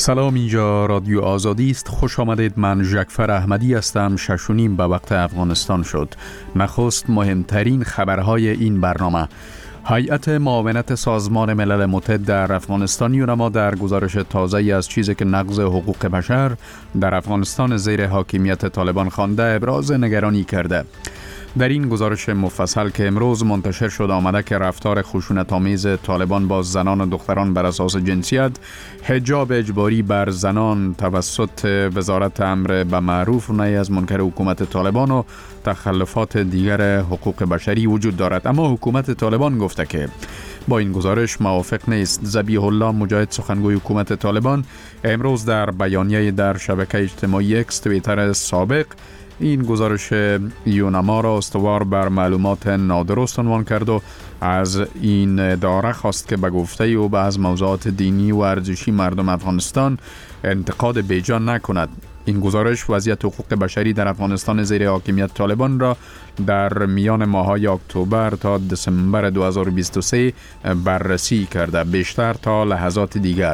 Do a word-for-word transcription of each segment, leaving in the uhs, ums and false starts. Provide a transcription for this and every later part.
سلام، اینجا رادیو آزادی است. خوش آمدید. من ژکفر احمدی هستم. شش و نیم به وقت افغانستان شد. نخست مهمترین خبرهای این برنامه. هیئت معاونت سازمان ملل متحد در افغانستان یونما در گزارش تازه‌ای از چیزی که نقض حقوق بشر در افغانستان زیر حاکمیت طالبان خوانده ابراز نگرانی کرده. در این گزارش مفصل که امروز منتشر شد آمده که رفتار خشونت‌آمیز طالبان با زنان و دختران بر اساس جنسیت، حجاب اجباری بر زنان توسط وزارت امر به معروف و نهی از منکر حکومت طالبان و تخلفات دیگر حقوق بشری وجود دارد. اما حکومت طالبان گفته که با این گزارش موافق نیست. ذبیح الله مجاهد، سخنگوی حکومت طالبان، امروز در بیانیه در شبکه اجتماعی اکس توییتر سابق این گزارش یونما را استوار بر معلومات نادرست عنوان کرد و از این اداره خواست که به گفته او به از موضوعات دینی و ارزشی مردم افغانستان انتقاد بیجا نکند. این گزارش وضعیت حقوق بشری در افغانستان زیر حاکمیت طالبان را در میان ماه‌های اکتبر تا دسامبر دو هزار و بیست و سه بررسی کرده. بیشتر تا لحظات دیگر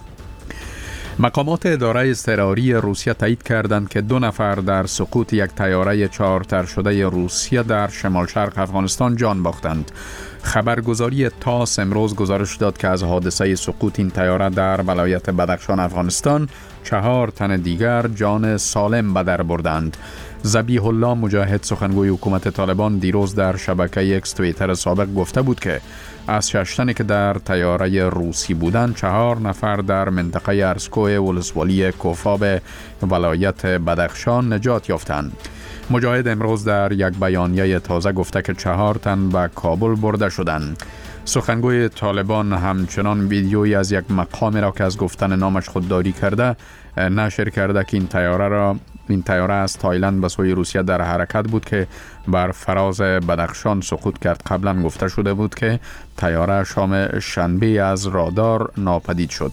مقامات اداره اضطراری روسیه تایید کردند که دو نفر در سقوط یک طیاره چارتر شده روسیه در شمال شرق افغانستان جان باختند. خبرگزاری تاس امروز گزارش داد که از حادثه سقوط این طیاره در ولایت بدخشان افغانستان چهار تن دیگر جان سالم به در بردند. ذبیح الله مجاهد، سخنگوی حکومت طالبان، دیروز در شبکه اکس توییتر سابق گفته بود که از شش تنی که در طیاره روسی بودند، چهار نفر در منطقه ارسکوی ولسوالی کوفاب ولایت بدخشان نجات یافتند. مجاهد امروز در یک بیانیه تازه گفته که چهار تن به کابل برده شدند. سخنگوی طالبان همچنان ویدیویی از یک مقام را که از گفتن نامش خودداری کرده نشر کرده که این طیاره را این طیاره از تایلند به سوی روسیه در حرکت بود که بر فراز بدخشان سقوط کرد. قبلا گفته شده بود که طیاره شام شنبه از رادار ناپدید شد.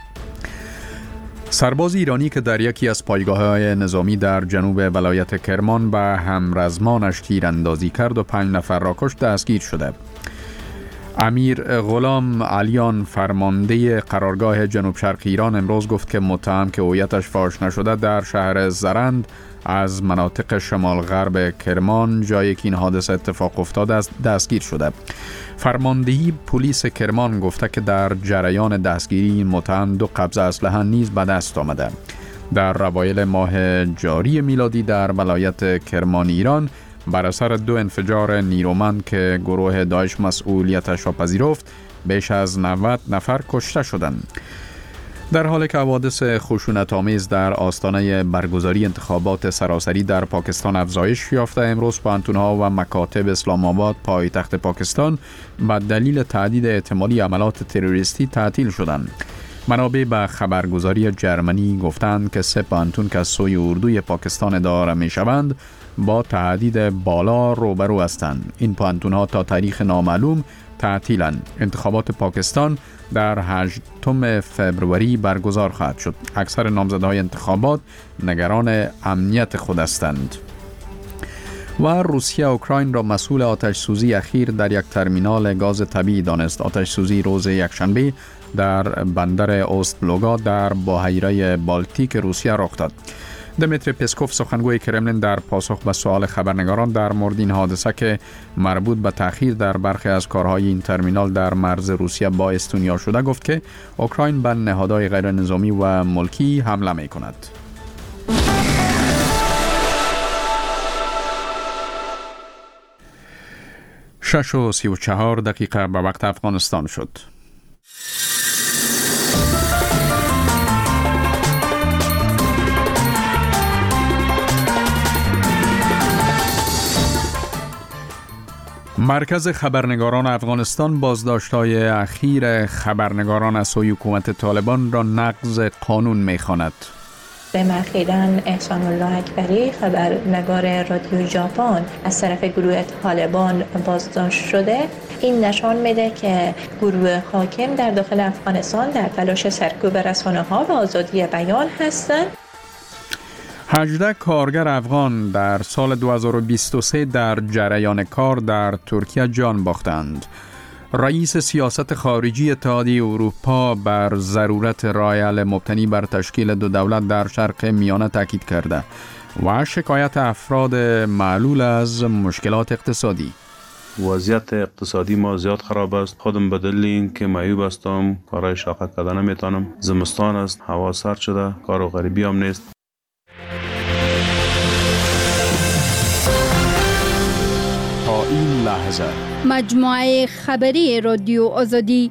سرباز ایرانی که در یکی از پایگاه‌های نظامی در جنوب ولایت کرمان به همرزمانش تیراندازی کرد و پنج نفر را کشت دستگیر شده. امیر غلام علیان، فرمانده قرارگاه جنوب شرق ایران، امروز گفت که متهم که هویتش فاش نشده در شهر زرند از مناطق شمال غرب کرمان، جایی که این حادثه اتفاق افتاده است، دستگیر شده. فرماندهی پلیس کرمان گفته که در جریان دستگیری این متهم دو قبضه اسلحه نیز به دست آمده. در اوایل ماه جاری میلادی در ولایت کرمان ایران بر اثر دو انفجار نیرومند که گروه داعش مسئولیتش را پذیرفت، بیش از نود نفر کشته شدند. در حالی که حوادث خشونت‌آمیز در آستانه برگزاری انتخابات سراسری در پاکستان افزایش یافته، امروز پوهنتون‌ها و مکاتب اسلام آباد پایتخت پاکستان به دلیل تهدید احتمالی عملات تروریستی تعطیل شدند. منابع به خبرگزاری جرمنی گفتند که سه پوهنتون که از سوی اردوی پاکستان اداره می‌شوند با تهدید بالا روبرو هستند. این پوهنتون‌ها تا تاریخ نامعلوم تعطیلند. انتخابات پاکستان در هشتم فوریه برگزار خواهد شد. اکثر نامزدهای انتخابات نگران امنیت خود هستند. و روسیه اوکراین را مسئول آتش سوزی اخیر در یک ترمینال گاز طبیعی دانست. آتش سوزی روز یکشنبه در بندر اوستلوگا در بحیره بالتیک روسیه رخ داد. دمیتری پسکوف، سخنگوی کرملین، در پاسخ به سوال خبرنگاران در مورد این حادثه که مربوط به تأخیر در برخی از کارهای این ترمینال در مرز روسیه با استونیا شده، گفت که اوکراین به نهادهای غیر نظامی و ملکی حمله می کند. شش و سی و چهار دقیقه به وقت افغانستان شد. مرکز خبرنگاران افغانستان بازداشت‌های اخیر خبرنگاران از سوی حکومت طالبان را نقض قانون می‌خواند. به اخیراً احسان الله اکبری، خبرنگار رادیو ژاپن، از طرف گروه طالبان بازداشت شده. این نشان میده که گروه حاکم در داخل افغانستان در تلاش سرکوب رسانه‌ها و آزادی بیان هستند. هجده کارگر افغان در سال دو هزار و بیست و سه در جریان کار در ترکیه جان باختند. رئیس سیاست خارجی اتحادیه اروپا بر ضرورت رای حل مبتنی بر تشکیل دو دولت در شرق میانه تاکید کرده و شکایت افراد معلول از مشکلات اقتصادی. وضعیت اقتصادی ما زیاد خراب است. خودم به دلیل اینکه معیوب هستم کارهای شاقه کردن نمیتونم. زمستان است، هوا سرد شده، کار و غریبی هم نیست. تا این لحظه مجموعه خبری رادیو آزادی.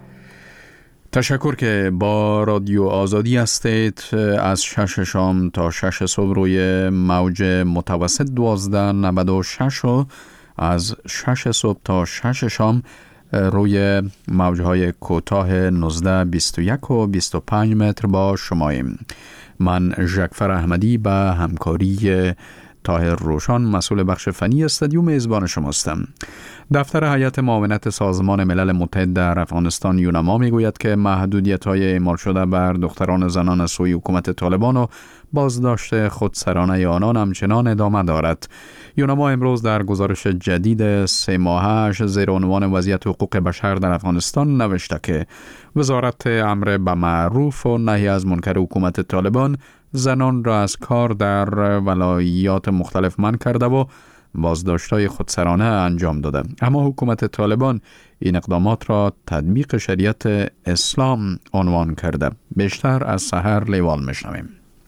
تشکر که با رادیو آزادی هستید. از شش شام تا شش صبح روی موج متوسط دوازده نود و شش و از شش صبح تا شش شام روی موجهای کوتاه نوزده بیست و یک و بیست و پنج متر با شماییم. من ژکفر احمدی به همکاری طاهر روشان مسئول بخش فنی استادیو میزبان شماستم. دفتر هیئت معاونت سازمان ملل متحد در افغانستان یونما میگوید که محدودیت‌های اعمال شده بر دختران و زنان از سوی حکومت طالبان و بازداشت خودسرانه آنان همچنان ادامه دارد. یونما امروز در گزارش جدید سه ماهه‌اش زیر عنوان وضعیت حقوق بشر در افغانستان نوشته که وزارت امر به معروف و نهی از منکر حکومت طالبان زنان را از کار در ولایات مختلف منع کرده و بازداشت‌های خودسرانه انجام داده. اما حکومت طالبان این اقدامات را تطبیق شریعت اسلام عنوان کرده. بیشتر از سحر لیوال میشنویم.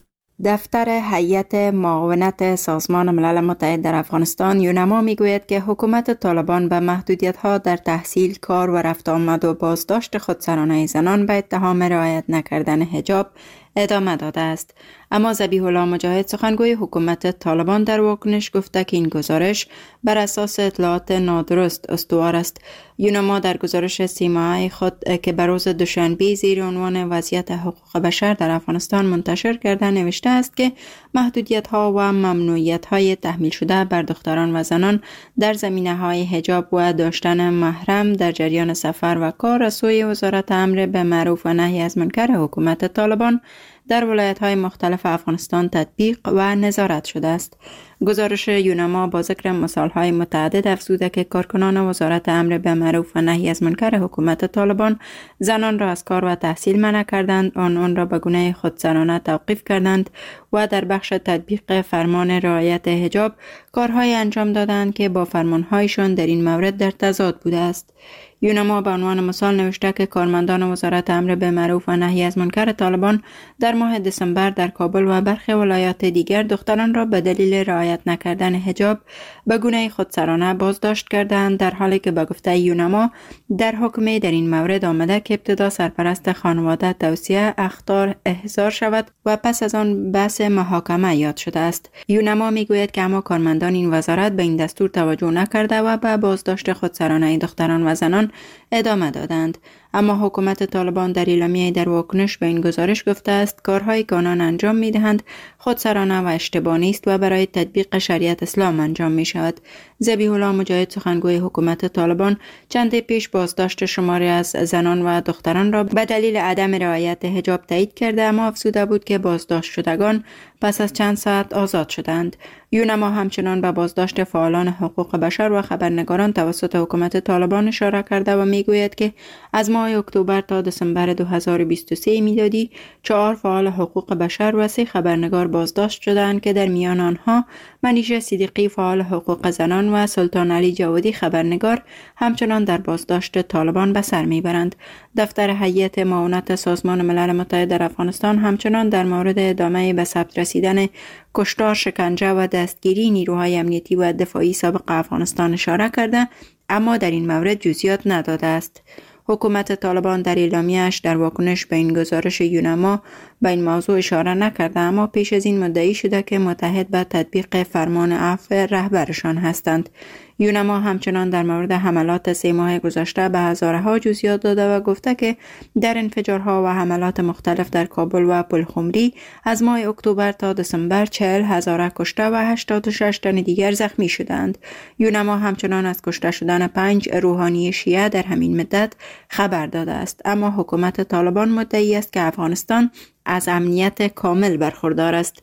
دفتر هیئت معاونت سازمان ملل متحد در افغانستان یونما میگوید که حکومت طالبان به محدودیت‌ها در تحصیل، کار و رفت آمد و بازداشت خودسرانه زنان به اتهام رعایت نکردن حجاب ادامه داده است. اما ذبیح الله مجاهد سخنگوی حکومت طالبان در واکنش گفته که این گزارش بر اساس اطلاعات نادرست استوار است. یونما در گزارش سی ماهه خود که بر روز دوشنبه زیر عنوان وضعیت حقوق بشر در افغانستان منتشر کرده نوشته است که محدودیت‌ها و ممنوعیت‌های تحمیل شده بر دختران و زنان در زمینه‌های حجاب و داشتن محرم در جریان سفر و کار از سوی وزارت امر به معروف و نهی از منکر حکومت طالبان در ولایت‌های مختلف افغانستان تطبیق و نظارت شده است. گزارش یونما با ذکر مثال‌های متعدد افزوده که کارکنان وزارت امر به معروف و نهی از منکر حکومت طالبان زنان را از کار و تحصیل منع کردند، آنان را به گونه خودسرانه توقیف کردند و در بخش تطبیق فرمان رعایت حجاب کارهای انجام دادند که با فرمان‌هایشان در این مورد در تضاد بوده است. یونما به عنوان مثال نوشته که کارمندان وزارت امر به معروف و نهی از منکر طالبان در ماه دسامبر در کابل و برخی ولایات دیگر دختران را به دلیل رعایت نکردن حجاب به گونه خودسرانه بازداشت کردند، در حالی که به گفته یونما در حکم در این مورد آمده که ابتدا سرپرست خانواده توصیه اخطار احضار شود و پس از آن بحث محاکمه یاد شده است. یونما میگوید که اما کارمندان این وزارت به این دستور توجه نکرده و به بازداشت خودسرانه دختران و زنان ادامه دادند. اما حکومت طالبان در اعلامیه در واکنش به این گزارش گفته است کارهایی که آنان انجام می‌دهند خودسرانه و اشتباه نیست و برای تطبیق شریعت اسلام انجام می شود. ذبیح الله مجاهد سخنگوی حکومت طالبان چند پیش بازداشت شماری از زنان و دختران را به دلیل عدم رعایت حجاب تایید کرده، اما افزوده بود که بازداشت شدگان پس از چند ساعت آزاد شدند. یونما همچنان به بازداشت فعالان حقوق بشر و خبرنگاران توسط حکومت طالبان اشاره کرده و میگوید که از ماه اکتبر تا دسامبر دو هزار و بیست و سه میلادی چهار فعال حقوق بشر و سه خبرنگار بازداشت شدند که در میان آنها منیژه صدیقی فعال حقوق زنان و سلطان علی جوادی خبرنگار همچنان در بازداشت طالبان به سر میبرند. دفتر هیئت معاونت سازمان ملل متحد در افغانستان همچنان در مورد ادامه به ثبت رسیدن کشتار، شکنجه و دستگیری نیروهای امنیتی و دفاعی سابق افغانستان اشاره کرده، اما در این مورد جزئیات نداده است. حکومت طالبان در اعلامیه‌اش در واکنش به این گزارش یونما به این موضوع اشاره نکرده، اما پیش از این مدعی شده که متحد به تطبیق فرمان عفو رهبرشان هستند. یونما همچنان در مورد حملات سه ماه گذشته به هزارها جزئیات داده و گفته که در انفجارها و حملات مختلف در کابل و پلخمری از ماه اکتبر تا دسامبر چهل هزار کشته و هشتاد و شش تن دیگر زخمی شدند. یونما همچنان از کشته شدن پنج روحانی شیعه در همین مدت خبر داده است، اما حکومت طالبان مدعی است که افغانستان از امنیت کامل برخوردار است.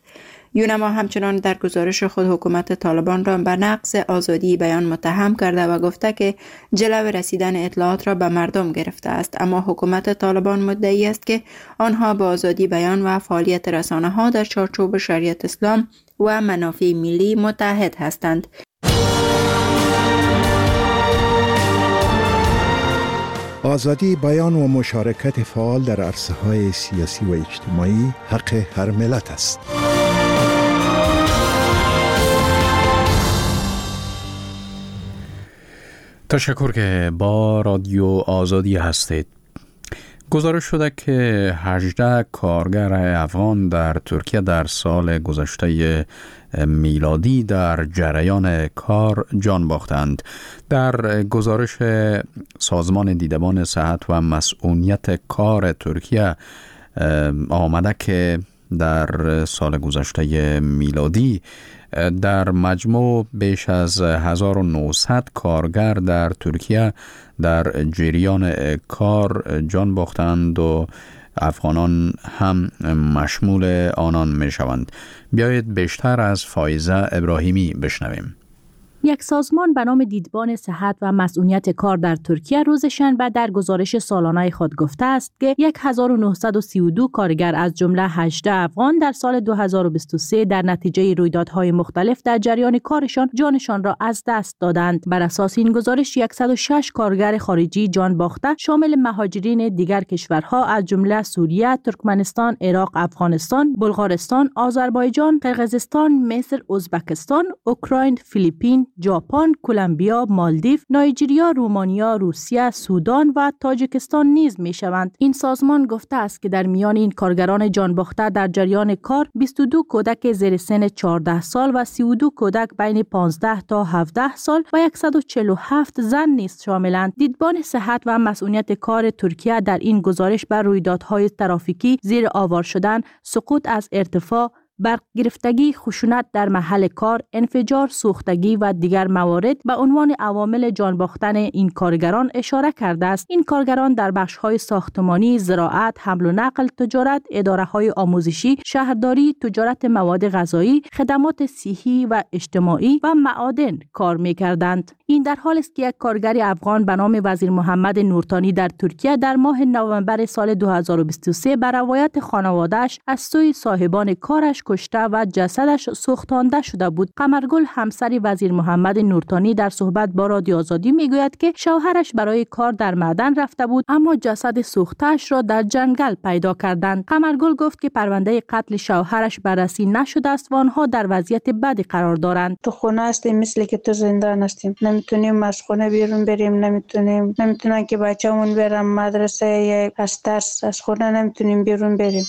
یونما همچنان در گزارش خود حکومت طالبان را به نقض آزادی بیان متهم کرده و گفته که جلو رسیدن اطلاعات را به مردم گرفته است، اما حکومت طالبان مدعی است که آنها با آزادی بیان و فعالیت رسانه‌ها در چارچوب شریعت اسلام و منافع ملی متحد هستند. آزادی بیان و مشارکت فعال در عرصه‌های سیاسی و اجتماعی حق هر ملت است. تشکر که با رادیو آزادی هستید. گزارش شده که هجده کارگر افغان در ترکیه در سال گذشته میلادی در جریان کار جان باختند. در گزارش سازمان دیدبان صحت و مسئولیت کار ترکیه آمده که در سال گذشته میلادی در مجموع بیش از هزار و نهصد کارگر در ترکیه در جریان کار جان باختند و افغانان هم مشمول آنان می شوند. بیایید بیشتر از فایزه ابراهیمی بشنویم. یک سازمان به نام دیدبان صحت و مسئولیت کار در ترکیه روز شنبه در گزارش سالانه خود گفته است که هزار و نهصد و سی و دو کارگر از جمله هجده افغان در سال دو هزار و بیست و سه در نتیجه رویدادهای مختلف در جریان کارشان جانشان را از دست دادند. بر اساس این گزارش صد و شش کارگر خارجی جان باخته شامل مهاجرین دیگر کشورها از جمله سوریه، ترکمنستان، عراق، افغانستان، بلغارستان، آذربایجان، قرقیزستان، مصر، ازبکستان، اوکراین، فیلیپین، ژاپن، کلمبیا، مالدیو، نایجریا، رومانیا، روسیه، سودان و تاجیکستان نیز می شوند. این سازمان گفته است که در میان این کارگران جان باخته در جریان کار بیست و دو کودک زیر سن چهارده سال و سی و دو کودک بین پانزده تا هفده سال و صد و چهل و هفت زن نیز شاملند. دیدبان صحت و مسئولیت کار ترکیه در این گزارش بر رویدادهای ترافیکی، زیر آوار شدن، سقوط از ارتفاع، برق گرفتگی، خشونت در محل کار، انفجار، سوختگی و دیگر موارد به عنوان عوامل جان باختن این کارگران اشاره کرده است. این کارگران در بخش‌های ساختمانی، زراعت، حمل و نقل، تجارت، اداره‌های آموزشی، شهرداری، تجارت مواد غذایی، خدمات صحی و اجتماعی و معادن کار می‌کردند. این در حالی است که یک کارگر افغان به نام وزیر محمد نورتانی در ترکیه در ماه نوامبر سال دو هزار و بیست و سه بر روایت خانواده‌اش از سوی صاحبان کارش کشته و جسدش سوختانده شده بود. قمرگل همسر وزیر محمد نورتانی در صحبت با رادیو آزادی میگوید که شوهرش برای کار در معدن رفته بود اما جسد سوخته‌اش را در جنگل پیدا کردند. قمرگل گفت که پرونده قتل شوهرش بررسی نشده است و آنها در وضعیت بدی قرار دارند. تو خونه هستیم مثل که تو زندان هستیم، نمیتونیم از خونه بیرون بریم، نمیتونیم نمیتونن که بچه‌مون برن مدرسه، یا از ترس از خونه نمیتونیم بیرون بریم.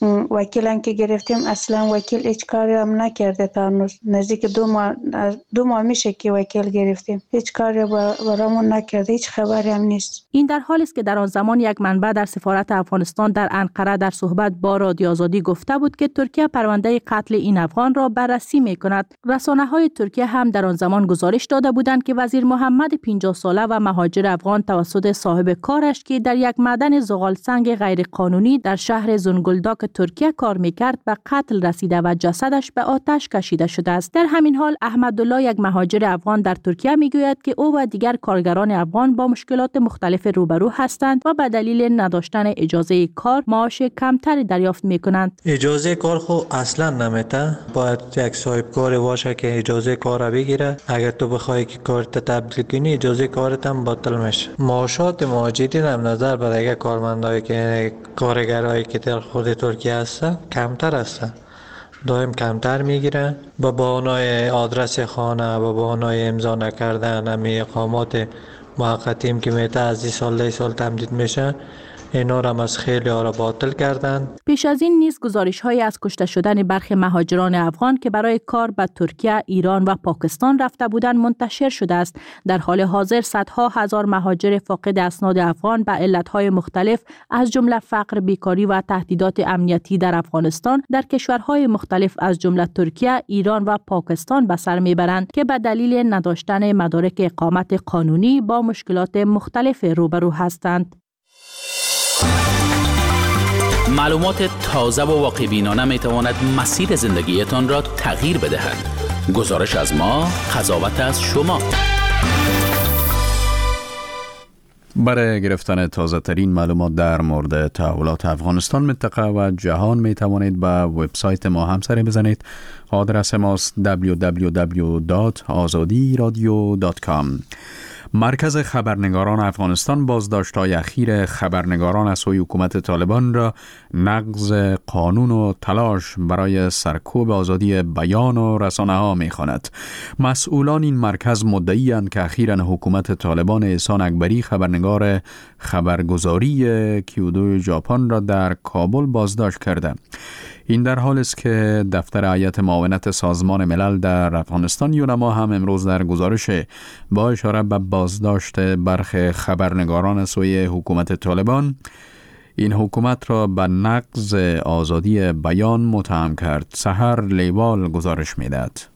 وکیلان که گرفتیم اصلا وکیل هیچ کاری هم نکرده تا هنوز. نزدیک دو ماه دو ماه میشه که وکیل گرفتیم، هیچ کاری برامون نکرده، هیچ خبری هم نیست. این در حالی است که در آن زمان یک منبع در سفارت افغانستان در انقره در صحبت با رادیو آزادی گفته بود که ترکیه پرونده قتل این افغان را بررسی میکند. رسانه‌های ترکیه هم در آن زمان گزارش داده بودند که وزیر محمد پنجاه ساله و مهاجر افغان توسط صاحب کارش که در یک معدن زغال سنگ غیرقانونی در شهر زنگلداک ترکیه کار میکرد به قتل رسیده و جسدش به آتش کشیده شده است. در همین حال احمدالله، یک مهاجر افغان در ترکیه، میگوید که او و دیگر کارگران افغان با مشکلات مختلف روبرو هستند و به دلیل نداشتن اجازه کار معاش کمتری دریافت میکنند. اجازه کار خو اصلا نمیده، باید یک صاحب کار باشه که اجازه کار را بگیره. اگر تو بخوای که کارت تبدیل کنی اجازه کارت هم باطل میشه. معاشات مهاجرین هم نظر به دیگه کارمندایی که کارگرایی که در خود ترکیه هستن کمتر هستن، دائم کمتر میگیرن. با بهانه آدرس خانه، با بهانه امضا نکردن امی اقامات موقتیم که میته از این سال ده سال تمدید میشن، اینا را از خیلی ها را باطل کردند. پیش از این نیز گزارش های از کشته شدن برخی مهاجران افغان که برای کار به ترکیه، ایران و پاکستان رفته بودند منتشر شده است. در حال حاضر صدها هزار مهاجر فاقد اسناد افغان به علتهای مختلف از جمله فقر، بیکاری و تهدیدات امنیتی در افغانستان در کشورهای مختلف از جمله ترکیه، ایران و پاکستان به سر میبرند که به دلیل نداشتن مدارک اقامت قانونی با مشکلات مختلف روبرو هستند. معلومات تازه و واقع‌بینانه می تواند مسیر زندگیتان را تغییر بدهد. گزارش از ما، قضاوت از شما. برای گرفتن تازه ترین معلومات در مورد تحولات افغانستان، منطقه و جهان می توانید به وبسایت ما هم سری بزنید. آدرس ماست دبلیو دبلیو دبلیو دات آزادی رادیو دات کام. مرکز خبرنگاران افغانستان بازداشت‌های اخیر خبرنگاران از سوی حکومت طالبان را نقض قانون و تلاش برای سرکوب آزادی بیان و رسانه‌ها می‌خواند. مسئولان این مرکز مدعی‌اند که اخیراً حکومت طالبان احسان اکبری خبرنگار خبرگزاری کیو دو ژاپن را در کابل بازداشت کرده. این در حال است که دفتر هیئت معاونت سازمان ملل در افغانستان یونما هم امروز در گزارش با اشاره به بازداشت برخی خبرنگاران از سوی حکومت طالبان این حکومت را به نقض آزادی بیان متهم کرد. سحر لیوال گزارش می‌دهد.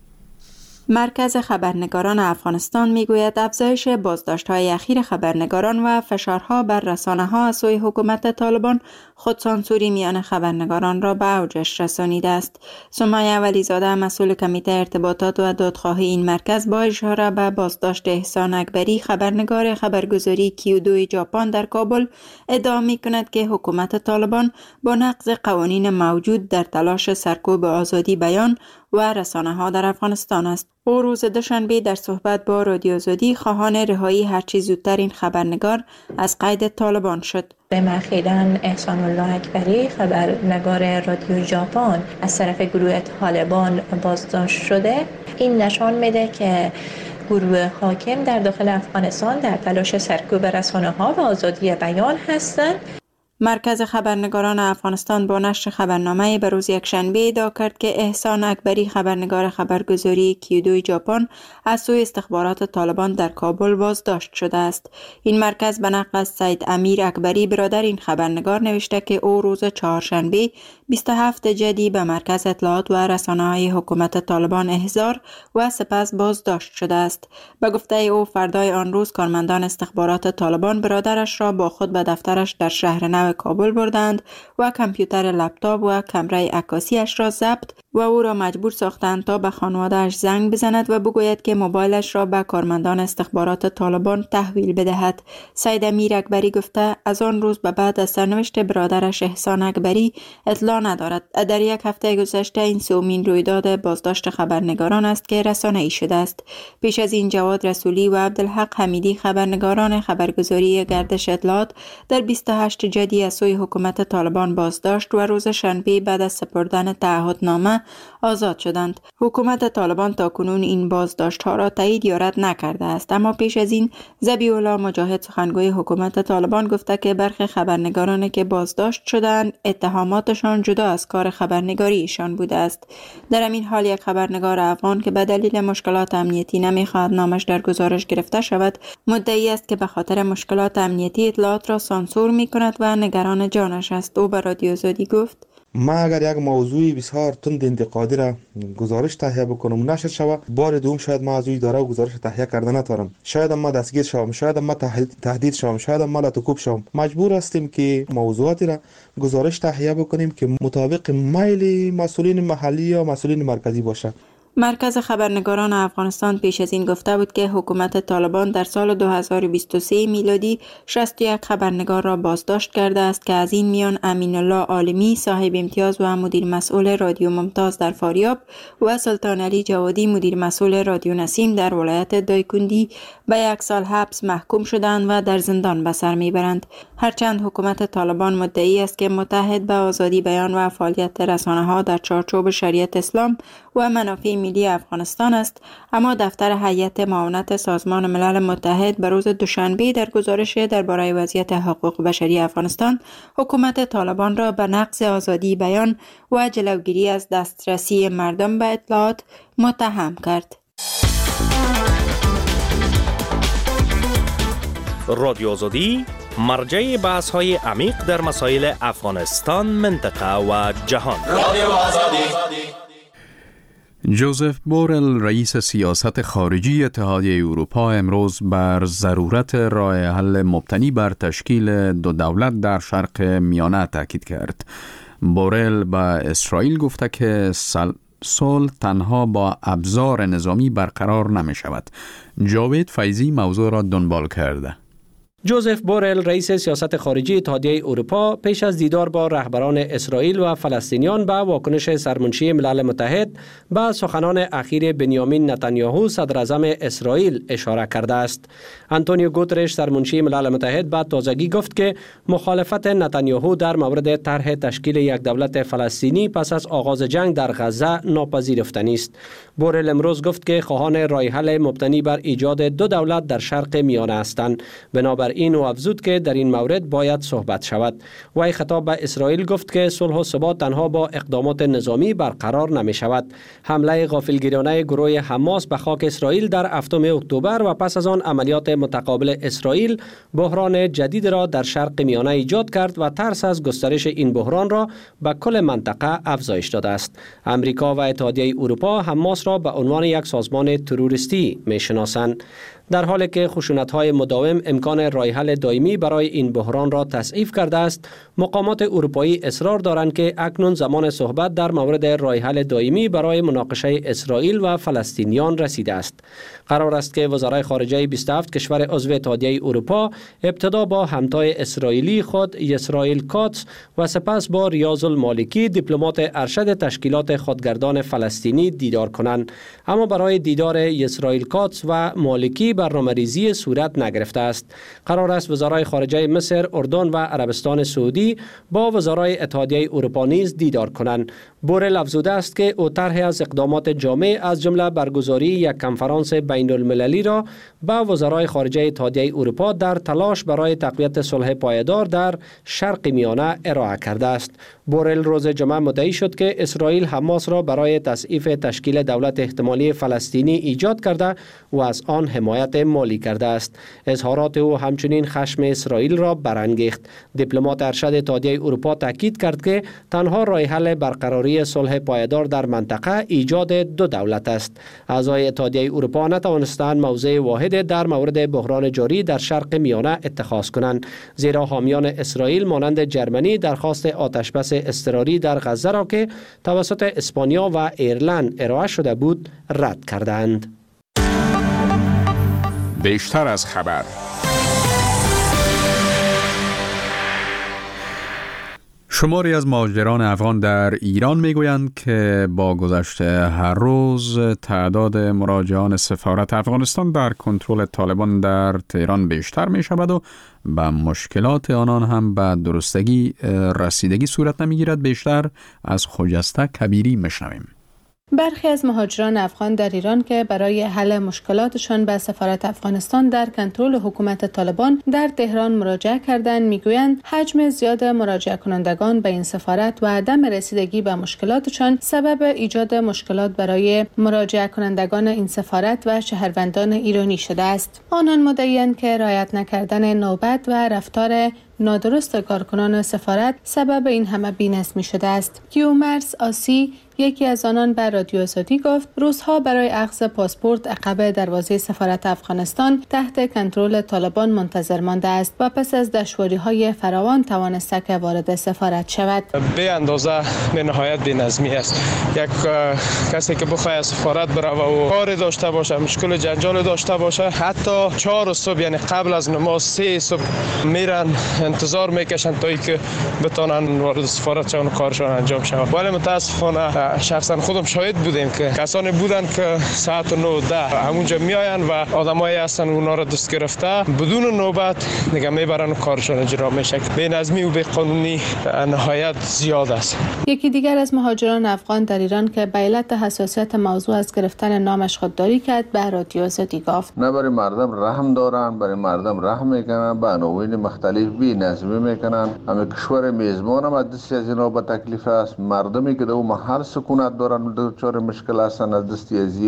مرکز خبرنگاران افغانستان میگوید افزایش بازداشت‌های اخیر خبرنگاران و فشارها بر رسانه‌ها از سوی حکومت طالبان خودسانسوری میان خبرنگاران را به اوجش رسانیده است. سمیه ولیزاده مسئول کمیته ارتباطات و دادخواهی این مرکز با اشاره به بازداشت احسان اکبری خبرنگار خبرگزاری کیو دو ژاپن در کابل ادعا می‌کند که حکومت طالبان با نقض قوانین موجود در تلاش سرکوب آزادی بیان و رسانه‌ها در افغانستان است. او روز دوشنبه در صحبت با رادیو آزادی خواهان رهایی هرچی زودتر این خبرنگار از قید طالبان شد. اخیراً احسان الله اکبری خبرنگار رادیو ژاپن از طرف گروه طالبان بازداشت شده. این نشان میده که گروه حاکم در داخل افغانستان در تلاش سرکوب رسانه‌ها و آزادی بیان هستند. مرکز خبرنگاران افغانستان با نشر خبرنامه به روز یکشنبه ادعا کرد که احسان اکبری خبرنگار خبرگزاری کیو دو ژاپن از سوی استخبارات طالبان در کابل بازداشت شده است. این مرکز به نقل از سید امیر اکبری برادر این خبرنگار نوشته که او روز چهارشنبه بیست و هفتم جدی به مرکز اطلاعات و رسانه‌های حکومت طالبان احضار و سپس بازداشت شده است. به گفته او فردای آن روز کارمندان استخبارات طالبان برادرش را با خود به دفترش در شهر نو کابل بردند و کامپیوتر لپتاپ و کمره عکاسیش را ضبط و او را مجبور ساختند تا به خانواده‌اش زنگ بزند و بگوید که موبایلش را به کارمندان استخبارات طالبان تحویل بدهد. سید امیر اکبری گفته از آن روز به بعد از سرنوشت برادرش احسان اکبری اطلاع ندارد. در یک هفته گذشته این سومین رویداد بازداشت خبرنگاران است که رسانه‌ای شده است. پیش از این جواد رسولی و عبدالحق حمیدی خبرنگاران خبرگزاری گردش اطلاعات در بیست و هشتم جدی از سوی حکومت طالبان بازداشت و روز شنبه بعد از سپردن تعهدنامه آزاد شدند. حکومت طالبان تاکنون این بازداشت‌ها را تایید یا رد نکرده است، اما پیش از این ذبیح الله مجاهد سخنگوی حکومت طالبان گفته که برخی خبرنگارانی که بازداشت شدند اتهاماتشان جدا از کار خبرنگاریشان بوده است. در همین حال یک خبرنگار افغان که به دلیل مشکلات امنیتی نمی‌خواهد نامش در گزارش گرفته شود، مدعی است که به خاطر مشکلات امنیتی اطلاعات را سانسور می‌کند و نگران جانش است. او به رادیو آزادی گفت: ما اگر یک موضوعی بسیار تند انتقادی را گزارش تهیه بکنم و نشر شود، بار دوم شاید ما از او اداره گزارش تهیه کرده نتوانم، شاید ما دستگیر شوم، شاید ما تهدید شوم، شاید ما لاتوکوب شوم. مجبور هستیم که موضوعاتی را گزارش تهیه بکنیم که مطابق میل مسئولین محلی یا مسئولین مرکزی باشد. مرکز خبرنگاران افغانستان پیش از این گفته بود که حکومت طالبان در سال دو هزار و بیست و سه میلادی شصت و یک خبرنگار را بازداشت کرده است که از این میان امین الله عالمی صاحب امتیاز و مدیر مسئول رادیو ممتاز در فاریاب و سلطان علی جوادی مدیر مسئول رادیو نسیم در ولایت دایکندی به یک سال حبس محکوم شدند و در زندان به سر میبرند. هرچند حکومت طالبان مدعی است که متحد به آزادی بیان و فعالیت رسانه‌ها در چارچوب شریعت اسلام و منافع ملی افغانستان است، اما دفتر هیئت معاونت سازمان ملل متحد به روز دوشنبه در گزارش درباره وضعیت حقوق بشری افغانستان حکومت طالبان را به نقض آزادی بیان و جلوگیری از دسترسی مردم به اطلاعات متهم کرد. رادیو آزادی مرجع بحث های عمیق در مسائل افغانستان، منطقه و جهان. رادیو آزادی. جوزف بورل رئیس سیاست خارجی اتحادیه اروپا امروز بر ضرورت راه حل مبتنی بر تشکیل دو دولت در شرق میانه تاکید کرد. بورل به اسرائیل گفته که صلح تنها با ابزار نظامی برقرار نمی شود. جاوید فیضی موضوع را دنبال کرده. جوزف بورل رئیس سیاست خارجی اتحادیه اروپا پیش از دیدار با رهبران اسرائیل و فلسطینیان به واکنش سرمنشی ملل متحد به سخنان اخیر بنیامین نتانیاهو صدر اعظم اسرائیل اشاره کرده است. آنتونیو گوترش سرمنشی ملل متحد به تازگی گفت که مخالفت نتانیاهو در مورد طرح تشکیل یک دولت فلسطینی پس از آغاز جنگ در غزه ناپذیرفتنی است. بورل امروز گفت که خواهان راه حل مبتنی بر ایجاد دو دولت در شرق میانه هستند. بنابر این او افزود که در این مورد باید صحبت شود. وی خطاب به اسرائیل گفت که صلح و ثبات تنها با اقدامات نظامی برقرار نمی شود. حمله غافلگیرانه گروه حماس به خاک اسرائیل در هفتم اکتبر و پس از آن عملیات متقابل اسرائیل بحران جدید را در شرق میانه ایجاد کرد و ترس از گسترش این بحران را به کل منطقه افزایش داده است. امریکا و اتحادیه اروپا حماس را به عنوان یک سازمان تروریستی می شناسند. در حالی که خشونت‌های مداوم امکان راه حل دائمی برای این بحران را تضعیف کرده است، مقامات اروپایی اصرار دارند که اکنون زمان صحبت در مورد راه حل دائمی برای مناقشه اسرائیل و فلسطینیان رسیده است. قرار است که وزرای خارجه بیست و هفت کشور عضو اتحادیه اروپا ابتدا با همتای اسرائیلی خود اسرائیل کاتس و سپس با ریاض المالکی دیپلمات ارشد تشکیلات خودگردان فلسطینی دیدار کنند. اما برای دیدار اسرائیل کاتس و مالکی برنامه‌ریزی صورت نگرفته است. قرار است وزرای خارجه مصر، اردن و عربستان سعودی با وزرای اتحادیه اروپا نیز دیدار کنند. بورل افزوده است که او طرح از اقدامات جامع از جمله برگزاری یک کنفرانس بین المللی را با وزرای خارجه اتحادیه اروپا در تلاش برای تقویت صلح پایدار در شرق میانه ارائه کرده است. بورل روز جمعه مدعی شد که اسرائیل حماس را برای تضعیف تشکیل دولت احتمالی فلسطینی ایجاد کرده و از آن حمایت مالی کرده است. اظهارات او همچنین خشم اسرائیل را برانگیخت. دیپلمات ارشد اتحادیه اروپا تاکید کرد که تنها راه حل برقراری صلح پایدار در منطقه ایجاد دو دولت است. اعضای اتحادیه اروپا نتوانستند موضع واحد در مورد بحران جاری در شرق میانه اتخاذ کنند، زیرا حامیان اسرائیل مانند جرمنی درخواست آتشبس اضطراری در غزه را که توسط اسپانیا و ایرلند ارائه شده بود رد کردند. بیشتر از خبر. شماری از مهاجران افغان در ایران میگویند که با گذشت هر روز تعداد مراجعان سفارت افغانستان در کنترل طالبان در تهران بیشتر می شود و به مشکلات آنان هم به درستگی رسیدگی صورت نمی گیرد. بیشتر از خجسته کبیری میشنویم. برخی از مهاجران افغان در ایران که برای حل مشکلاتشان به سفارت افغانستان در کنترل حکومت طالبان در تهران مراجعه کردند میگویند حجم زیاد مراجعه کنندگان به این سفارت و عدم رسیدگی به مشکلاتشان سبب ایجاد مشکلات برای مراجعه کنندگان این سفارت و شهروندان ایرانی شده است. آنان مدعی‌اند که رعایت نکردن نوبت و رفتار نادرست کارکنان سفارت سبب این همه بی‌نظمی شده است. کیومرس آسی یکی از آنان به رادیو آزادی گفت روزها برای اخذ پاسپورت عقب دروازه سفارت افغانستان تحت کنترل طالبان منتظر مانده است و پس از دشواری‌های فراوان توانسته که وارد سفارت شود. به اندازه به نهایت بی‌نظمی است. یک کسی که بخواد از سفارت بره و کار داشته باشه، مشکل جنجال داشته باشه، حتی چهار صبح یعنی قبل از نماز سه صبح میرن انتظار میکشن تا اینکه بتونن وارد سفارت شون و کارشون انجام شود. ولی متاسفانه شخصا خودم شاهد بودیم که کسانی بودن که ساعت نه ده همونجا میاین و آدمایی هستن اونا را دست گرفته بدون نوبت دیگه میبرن و کارشون اجرا میشه. بی‌نظمی و بی‌قانونی نهایت زیاد است. یکی دیگر از مهاجران افغان در ایران که به علت حساسیت موضوع از گرفتن نامش خودداری کرد به رادیو آزادی گفت نه برای مردم رحم دارن، برای مردم رحم میکنن، به عناوین مختلف بی‌نظمی میکنن. همه کشور میزبان هم از دستی از اینا به تکلیف است. مردمی که در اون محل سکونت دارن دچار مشکل هستن از دستی از یا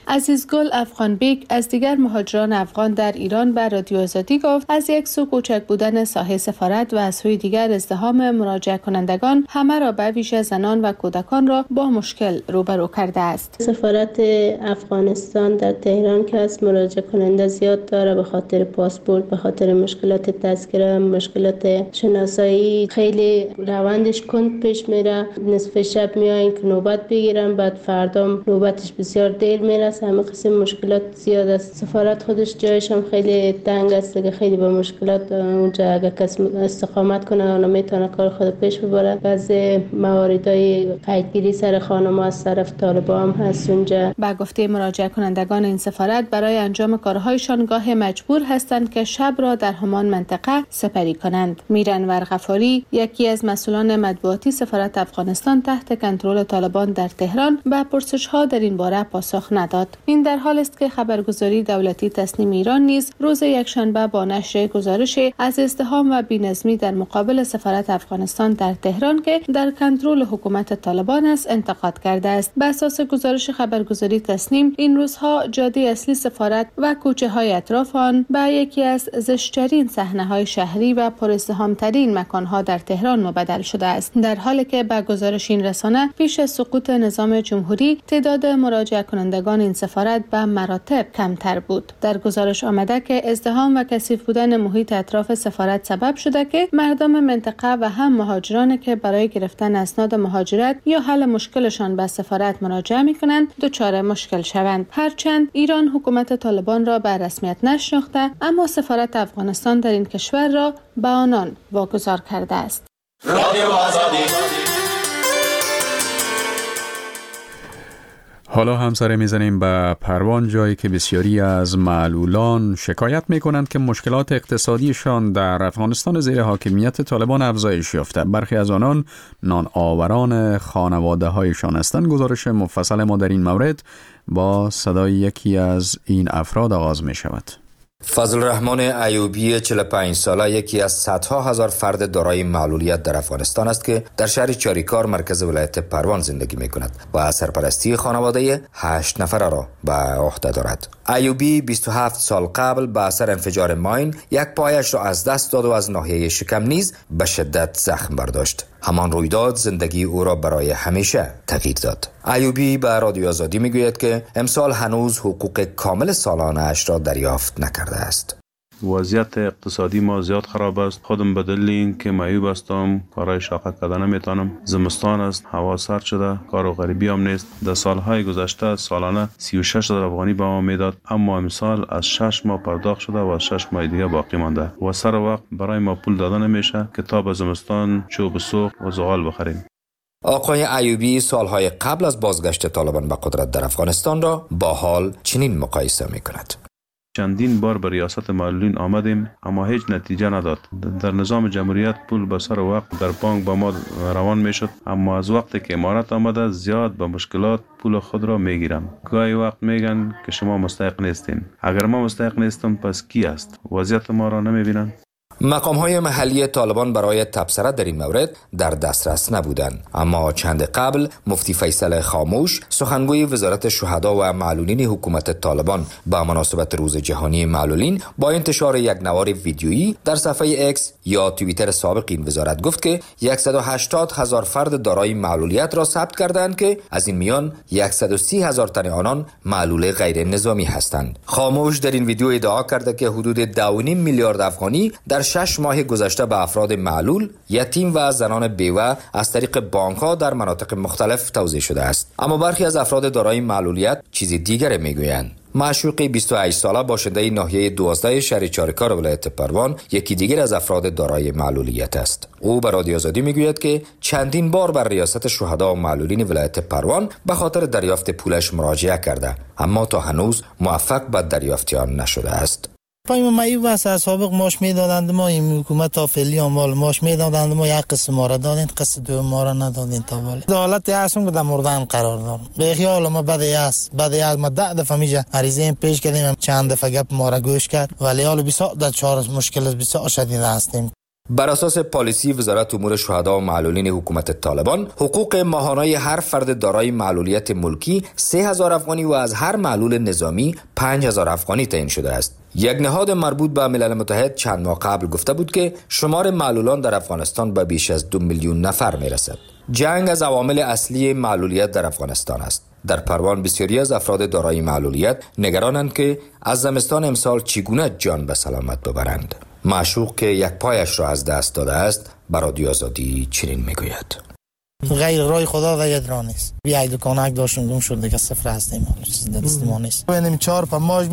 عزیزگل افغان بیگ از دیگر مهاجران افغان در ایران به رادیو آزادی گفت از یک سو کوچک بودن ساحه سفارت و از سوی دیگر ازدحام مراجعه کنندگان همه را به ویژه زنان و کودکان را با مشکل روبرو کرده است. سفارت افغانستان در تهران که از مراجعه کننده زیاد داره به خاطر پاسپورت، به خاطر مشکلات تذکره، مشکلات شناسایی، خیلی روندش کند پیش میره. نصف شب میاین که نوبت بگیرن، بعد فردا نوبتش بسیار دیر میرسه. همه قسم مشکلات زیاد است. سفارت خودش جایش هم خیلی تنگ است که خیلی با مشکلات اونجا اگه کس استقامت کنه اون میتونه کار خود پیش ببره. بعضی مواردهای قیدگیری سر خانم از طرف طالبان هم هست اونجا. با گفته مراجعه کنندگان این سفارت برای انجام کارهایشان گاه مجبور هستند که شب را در همان منطقه سپری کنند. میرن ورغفاری یکی از مسئولان مطبوعاتی سفارت افغانستان تحت کنترل طالبان در تهران به پرسش‌ها در این باره پاسخ نداد. این در حال است که خبرگزاری دولتی تصنیم ایران نیز روز یکشنبه با نشر گزارش از ازدحام و بی‌نظمی در مقابل سفارت افغانستان در تهران که در کنترل حکومت طالبان است انتقاد کرده است. بر اساس گزارش خبرگزاری تصنیم این روزها جاده اصلی سفارت و کوچه‌های اطراف آن به یکی از زشت‌ترین صحنه‌های شهری و پرازدحام‌ترین مکان‌ها در تهران مبدل شده است، در حالی که به گزارش این رسانه پیش از سقوط نظام جمهوری تعداد مراجعه کنندگان این سفارت به مراتب کمتر بود. در گزارش آمده که ازدحام و کثیف بودن محیط اطراف سفارت سبب شده که مردم منطقه و هم مهاجرانی که برای گرفتن اسناد مهاجرت یا حل مشکلشان به سفارت مراجعه می‌کنند دچار مشکل شوند. هرچند ایران حکومت طالبان را به رسمیت نشناخته، اما سفارت افغانستان در این کشور را به آنان واگذار کرده است. حالا هم سر میزنیم به پروان، جایی که بسیاری از معلولان شکایت میکنند که مشکلات اقتصادیشان در افغانستان زیر حاکمیت طالبان افزایش یافته. برخی از آنان نان آوران خانواده هایشان هستند. گزارش مفصل ما در این مورد با صدای یکی از این افراد آغاز می شود. فضل الرحمن ایوبی چهل و پنج ساله یکی از صدها هزار فرد دارای معلولیت در افغانستان است که در شهر چاریکار مرکز ولایت پروان زندگی می کند و سرپرستی خانواده هشت نفره را به عهده دارد. ایوبی بیست و هفت سال قبل به اثر انفجار ماین یک پایش را از دست داد و از ناحیه شکم نیز به شدت زخم برداشت. همان رویداد زندگی او را برای همیشه تغییر داد. ایوبی به رادیو آزادی میگوید که امسال هنوز حقوق کامل سالانه اش را دریافت نکرده است. وضعیت اقتصادی ما زیاد خراب است. خودم به دلیل اینکه معیوب هستم کارهای شاقه کردن نمیتونم. زمستان است، هوا سرد شده، کار و غریبی هم نیست. در سالهای گذشته سالانه سی و شش هزار افغانی به ما میداد، اما امسال از شش ماه پرداخت شده و از شش ماه دیگه باقی مانده و سر وقت برای ما پول داده نمیشه که تا به زمستان چوب سوخت و زغال بخریم. آقای ایوبی سالهای قبل از بازگشت طالبان به قدرت در افغانستان را با حال چنین مقایسه میکند. چندین بار به ریاست معلولین آمدیم اما هیچ نتیجه نداد. در نظام جمهوریت پول به سر وقت در بانک با ما روان میشد، اما از وقتی که امارت آمده زیاد به مشکلات پول خود را میگیرم. گاهی وقت میگن که شما مستحق نیستین. اگر ما مستحق نیستم پس کی است؟ وضعیت ما را نمیبینن؟ مقام‌های محلی طالبان برای تبصره در این مورد در دسترس نبودند، اما چند قبل مفتی فیصل خاموش سخنگوی وزارت شهدا و معلولین حکومت طالبان با مناسبت روز جهانی معلولین با انتشار یک نوار ویدیویی در صفحه اکس یا توییتر سابق این وزارت گفت که صد و هشتاد هزار فرد دارای معلولیت را ثبت کردند که از این میان صد و سی هزار تن آنان معلول غیر نظامی هستند. خاموش در این ویدیو ادعا کرده که حدود دو و نیم میلیارد افغانی در شش ماه گذشته به افراد معلول، یتیم و زنان بیوه از طریق بانک‌ها در مناطق مختلف توزیع شده است. اما برخی از افراد دارای معلولیت چیز دیگر میگویند. معشوقی بیست و هشت ساله باشنده ناحیه دوازده شهر چاریکار ولایت پروان یکی دیگر از افراد دارای معلولیت است. او به رادیو آزادی میگوید که چندین بار بر ریاست شهدا و معلولین ولایت پروان به خاطر دریافت پولش مراجعه کرده، اما تا هنوز موفق به دریافت آن نشده است. پای ما معیوب است، از سابق ماش میدادند، ما این حکومت تا فعلی مال ماش میدادند، ما یک قسم ما را دادند، قسم دو ما را ندادند. تا ولی حالت هستم که در مردن قرار دارم. به خیال ما بده است، بده است. ما ده دفعه میجا عریضه پیش کردیم، چند دفعه گپ ما را گوش کرد، ولی حالا بسیار در چهار مشکل بسیار شدید هستیم. بر اساس پالیسی وزارت امور شهدا و معلولین حکومت طالبان، حقوق ماهانه هر فرد دارای معلولیت ملکی سه هزار افغانی و از هر معلول نظامی پنج هزار افغانی تعیین شده است. یک نهاد مربوط به ملل متحد چند ماه قبل گفته بود که شمار معلولان در افغانستان به بیش از دو میلیون نفر میرسد. جنگ از عوامل اصلی معلولیت در افغانستان است. در پروان بسیاری از افراد دارای معلولیت نگرانند که از زمستان امسال چگونه جان به سلامت ببرند. معشوق که یک پایش را از دست داده است بر رادیو آزادی چنین میگوید: غیر رای خدا و ید را نیست. بیای دکانک داشتم گم شد دیگه صفر هستیم، چیز دست ما نیست. ببینیم چهار پا ماش